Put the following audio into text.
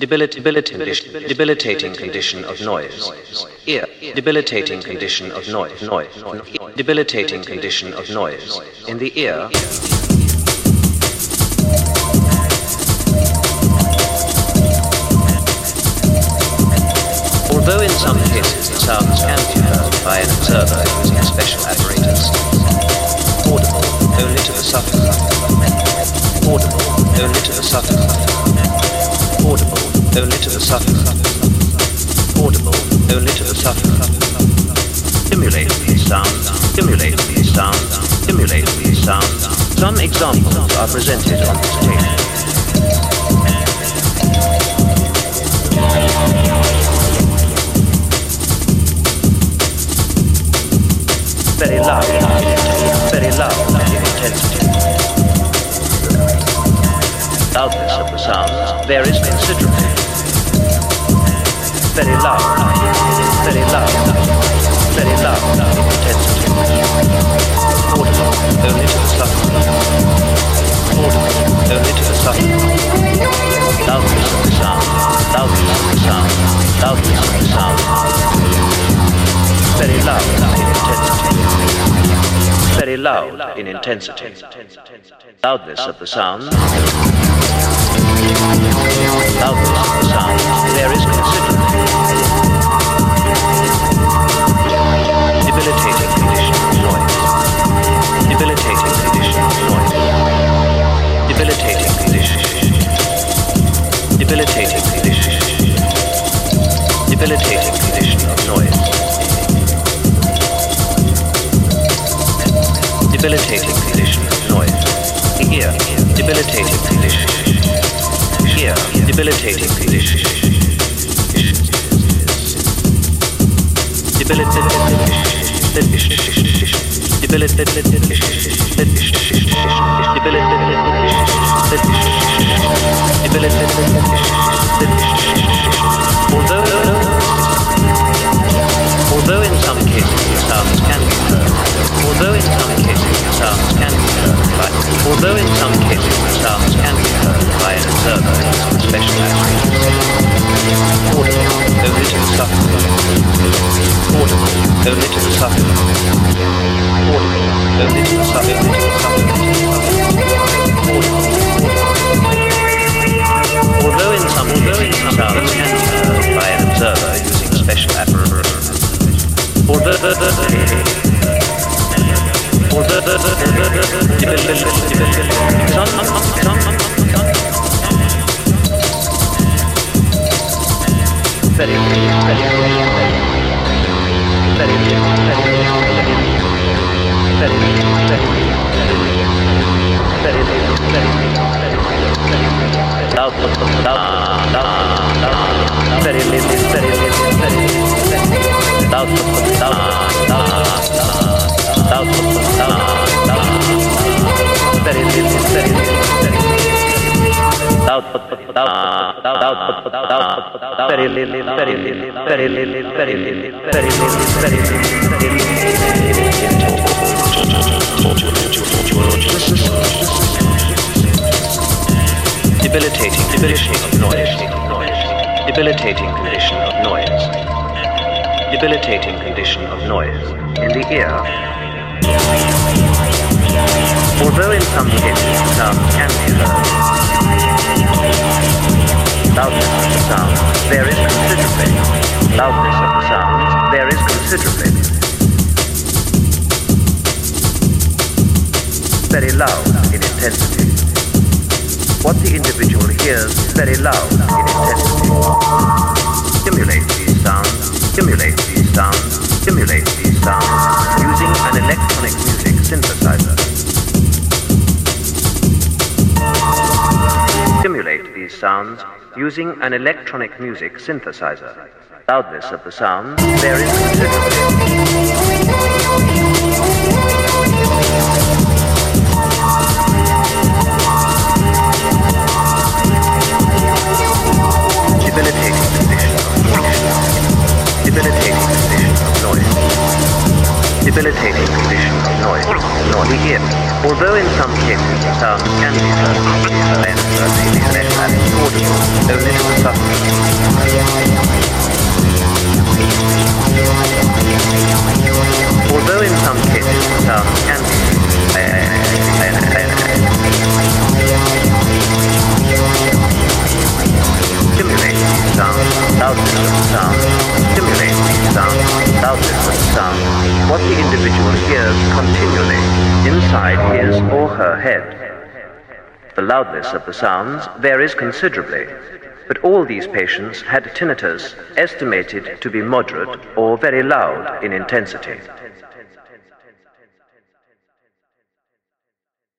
Debilitating condition of noise. Ear. Debilitating condition of noise. Debilitating condition of noise. In the ear. Although in some cases the sounds can be heard by an observer using special apparatus, audible only to the sufferer. Audible only to the sufferer. Audible only to the sufferer. Audible only to the sufferer. Stimulate these sounds. Stimulate these sounds. Stimulate these sounds. Some examples are presented on this tape. Very loud and intensity. Loudness of the sounds varies considerably. Very loud and intensity. Audible only to the sufferer. Audible only to the sufferer. Loudness of the sound. Very loud in intensity. Very loud in intensity. Loudness of the sound. Loudness of the sound varies considerably. Debilitating condition of noise. Debilitating condition of noise. Debilitating condition. Debilitating condition. Debilitating condition of noise. Debilitating condition of noise. Ear. Debilitating condition. Ear. Debilitating condition. Debilitating Although in some cases the sounds can be heard. Although in some cases the sounds can be heard by an observer using special apparatus. Audible only to the sufferer. Audible only to the sufferer. Audible only to the sufferer. Although in some cases the sounds can be heard by an observer using special apparatus. Debilitating condition of noise. Debilitating condition of noise. Debilitating condition of noise in the ear. Although in some cases the sounds can be heard, loudness of the sound varies considerably. Loudness of the sound varies considerably. Very loud in intensity. What the individual hears is very loud in intensity. Stimulate these sounds. Stimulate these sounds. Stimulate these sounds using an electronic music synthesizer. Stimulate these sounds using an electronic music synthesizer. Loudness of the sound varies considerably. Debilitating condition of noise. Debilitating condition of noise. Debilitating condition of noise. The ear. Although in some cases the sounds can be heard by an observer using special apparatus, audible only to the sufferer. loudness of the sound, what the individual hears continually inside his or her head. The loudness of the sounds varies considerably, but all these patients had tinnitus estimated to be moderate or very loud in intensity.